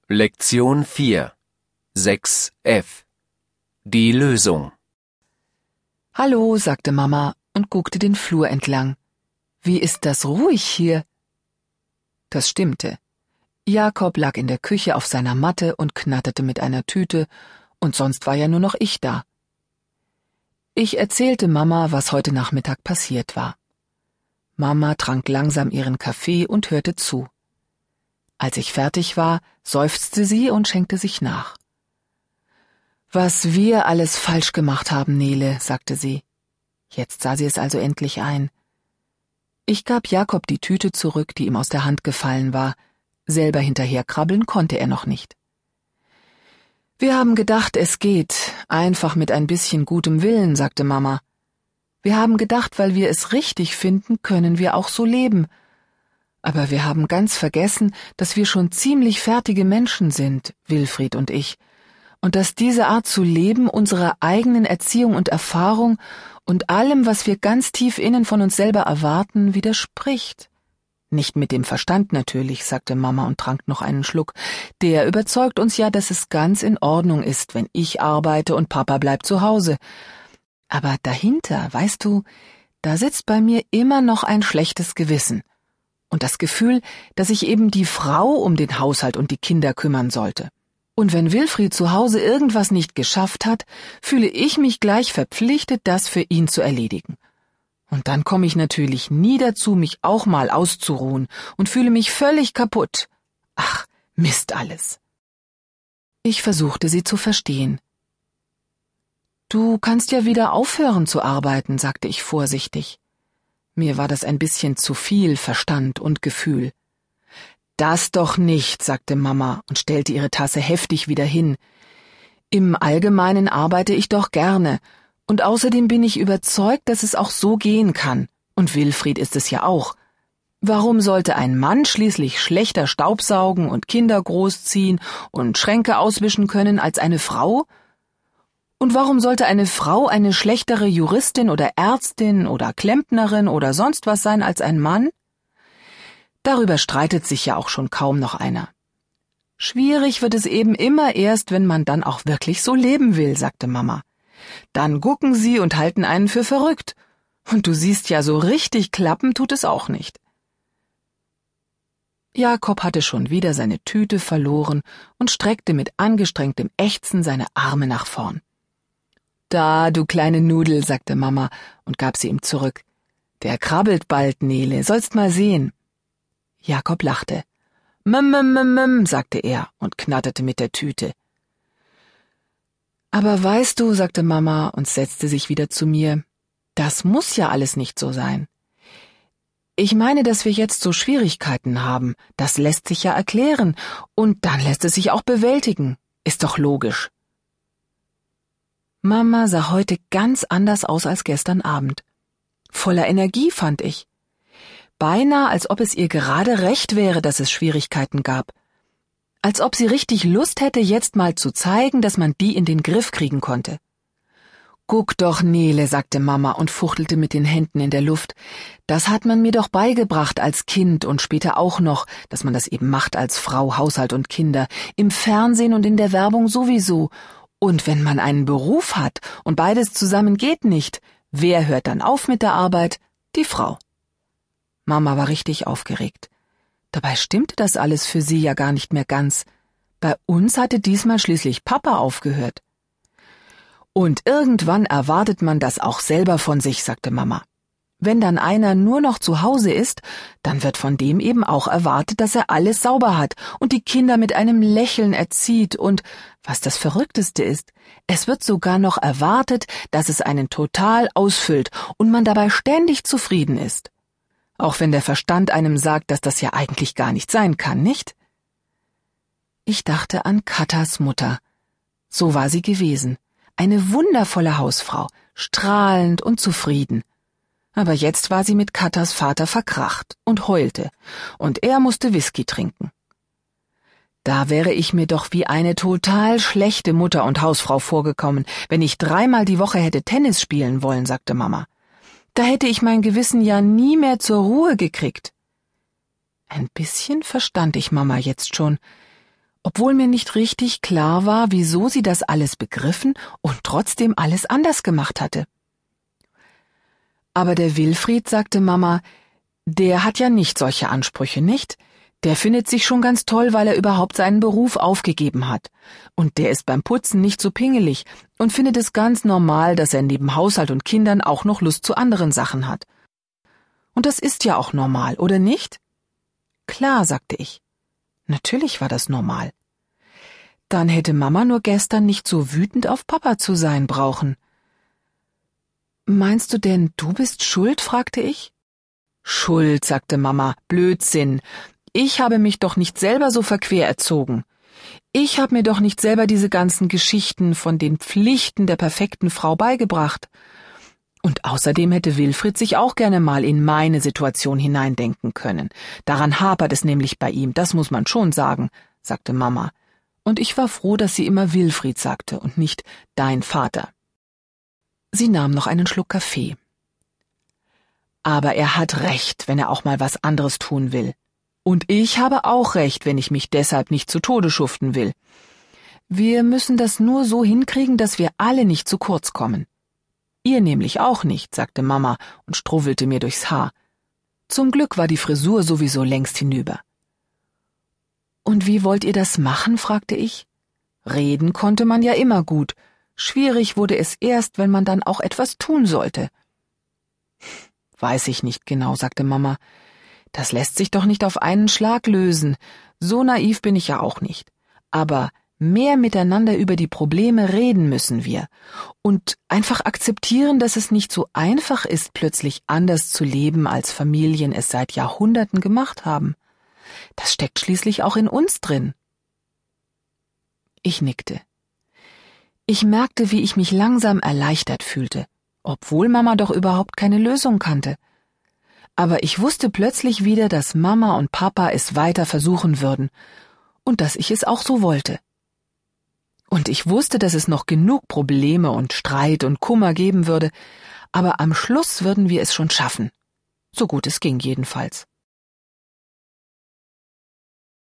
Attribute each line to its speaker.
Speaker 1: Lektion 4 6f Die Lösung.
Speaker 2: »Hallo«, sagte Mama und guckte den Flur entlang. »Wie ist das ruhig hier?« Das stimmte. Jakob lag in der Küche auf seiner Matte und knatterte mit einer Tüte, und sonst war ja nur noch ich da. Ich erzählte Mama, was heute Nachmittag passiert war. Mama trank langsam ihren Kaffee und hörte zu. Als ich fertig war, seufzte sie und schenkte sich nach. »Was wir alles falsch gemacht haben, Nele«, sagte sie. Jetzt sah sie es also endlich ein. Ich gab Jakob die Tüte zurück, die ihm aus der Hand gefallen war. Selber hinterherkrabbeln konnte er noch nicht. »Wir haben gedacht, es geht, einfach mit ein bisschen gutem Willen«, sagte Mama. »Wir haben gedacht, weil wir es richtig finden, können wir auch so leben. Aber wir haben ganz vergessen, dass wir schon ziemlich fertige Menschen sind, Wilfried und ich, und dass diese Art zu leben unserer eigenen Erziehung und Erfahrung und allem, was wir ganz tief innen von uns selber erwarten, widerspricht. Nicht mit dem Verstand natürlich«, sagte Mama und trank noch einen Schluck. »Der überzeugt uns ja, dass es ganz in Ordnung ist, wenn ich arbeite und Papa bleibt zu Hause. Aber dahinter, weißt du, da sitzt bei mir immer noch ein schlechtes Gewissen. Und das Gefühl, dass ich eben die Frau um den Haushalt und die Kinder kümmern sollte. Und wenn Wilfried zu Hause irgendwas nicht geschafft hat, fühle ich mich gleich verpflichtet, das für ihn zu erledigen. Und dann komme ich natürlich nie dazu, mich auch mal auszuruhen und fühle mich völlig kaputt. Ach, Mist alles.« Ich versuchte sie zu verstehen. »Du kannst ja wieder aufhören zu arbeiten«, sagte ich vorsichtig. Mir war das ein bisschen zu viel Verstand und Gefühl. »Das doch nicht«, sagte Mama und stellte ihre Tasse heftig wieder hin. »Im Allgemeinen arbeite ich doch gerne. Und außerdem bin ich überzeugt, dass es auch so gehen kann. Und Wilfried ist es ja auch. Warum sollte ein Mann schließlich schlechter Staubsaugen und Kinder großziehen und Schränke auswischen können als eine Frau? Und warum sollte eine Frau eine schlechtere Juristin oder Ärztin oder Klempnerin oder sonst was sein als ein Mann? Darüber streitet sich ja auch schon kaum noch einer. Schwierig wird es eben immer erst, wenn man dann auch wirklich so leben will«, sagte Mama. »Dann gucken sie und halten einen für verrückt. Und du siehst ja, so richtig klappen tut es auch nicht.« Jakob hatte schon wieder seine Tüte verloren und streckte mit angestrengtem Ächzen seine Arme nach vorn. »Da, du kleine Nudel«, sagte Mama und gab sie ihm zurück. »Der krabbelt bald, Nele, sollst mal sehen.« Jakob lachte. »Mmm«, sagte er und knatterte mit der Tüte. »Aber weißt du«, sagte Mama und setzte sich wieder zu mir, »das muss ja alles nicht so sein. Ich meine, dass wir jetzt so Schwierigkeiten haben, das lässt sich ja erklären und dann lässt es sich auch bewältigen. Ist doch logisch.« Mama sah heute ganz anders aus als gestern Abend. Voller Energie, fand ich. Beinahe, als ob es ihr gerade recht wäre, dass es Schwierigkeiten gab. Als ob sie richtig Lust hätte, jetzt mal zu zeigen, dass man die in den Griff kriegen konnte. »Guck doch, Nele«, sagte Mama und fuchtelte mit den Händen in der Luft. »Das hat man mir doch beigebracht als Kind und später auch noch, dass man das eben macht als Frau, Haushalt und Kinder, im Fernsehen und in der Werbung sowieso. Und wenn man einen Beruf hat und beides zusammen geht nicht, wer hört dann auf mit der Arbeit? Die Frau.« Mama war richtig aufgeregt. Dabei stimmte das alles für sie ja gar nicht mehr ganz. Bei uns hatte diesmal schließlich Papa aufgehört. »Und irgendwann erwartet man das auch selber von sich«, sagte Mama. »Wenn dann einer nur noch zu Hause ist, dann wird von dem eben auch erwartet, dass er alles sauber hat und die Kinder mit einem Lächeln erzieht und, was das Verrückteste ist, es wird sogar noch erwartet, dass es einen total ausfüllt und man dabei ständig zufrieden ist. Auch wenn der Verstand einem sagt, dass das ja eigentlich gar nicht sein kann, nicht?« Ich dachte an Kattas Mutter. So war sie gewesen. Eine wundervolle Hausfrau, strahlend und zufrieden. Aber jetzt war sie mit Kattas Vater verkracht und heulte, und er musste Whisky trinken. Da wäre ich mir doch wie eine total schlechte Mutter und Hausfrau vorgekommen, wenn ich 3-mal die Woche hätte Tennis spielen wollen, sagte Mama. Da hätte ich mein Gewissen ja nie mehr zur Ruhe gekriegt. Ein bisschen verstand ich Mama jetzt schon, obwohl mir nicht richtig klar war, wieso sie das alles begriffen und trotzdem alles anders gemacht hatte. Aber der Wilfried, sagte Mama, der hat ja nicht solche Ansprüche, nicht? Der findet sich schon ganz toll, weil er überhaupt seinen Beruf aufgegeben hat. Und der ist beim Putzen nicht so pingelig und findet es ganz normal, dass er neben Haushalt und Kindern auch noch Lust zu anderen Sachen hat. Und das ist ja auch normal, oder nicht? Klar, sagte ich. Natürlich war das normal. Dann hätte Mama nur gestern nicht so wütend auf Papa zu sein brauchen. Meinst du denn, du bist schuld? Fragte ich. Schuld, sagte Mama, Blödsinn. Ich habe mich doch nicht selber so verquer erzogen. Ich habe mir doch nicht selber diese ganzen Geschichten von den Pflichten der perfekten Frau beigebracht. Und außerdem hätte Wilfried sich auch gerne mal in meine Situation hineindenken können. Daran hapert es nämlich bei ihm, das muss man schon sagen, sagte Mama. Und ich war froh, dass sie immer Wilfried sagte und nicht dein Vater. Sie nahm noch einen Schluck Kaffee. Aber er hat recht, wenn er auch mal was anderes tun will. Und ich habe auch recht, wenn ich mich deshalb nicht zu Tode schuften will. Wir müssen das nur so hinkriegen, dass wir alle nicht zu kurz kommen. Ihr nämlich auch nicht, sagte Mama und struffelte mir durchs Haar. Zum Glück war die Frisur sowieso längst hinüber. Und wie wollt ihr das machen, fragte ich. Reden konnte man ja immer gut. Schwierig wurde es erst, wenn man dann auch etwas tun sollte. Weiß ich nicht genau, sagte Mama. Das lässt sich doch nicht auf einen Schlag lösen. So naiv bin ich ja auch nicht. Aber mehr miteinander über die Probleme reden müssen wir. Und einfach akzeptieren, dass es nicht so einfach ist, plötzlich anders zu leben, als Familien es seit Jahrhunderten gemacht haben. Das steckt schließlich auch in uns drin. Ich nickte. Ich merkte, wie ich mich langsam erleichtert fühlte, obwohl Mama doch überhaupt keine Lösung kannte. Aber ich wusste plötzlich wieder, dass Mama und Papa es weiter versuchen würden und dass ich es auch so wollte. Und ich wusste, dass es noch genug Probleme und Streit und Kummer geben würde, aber am Schluss würden wir es schon schaffen. So gut es ging jedenfalls.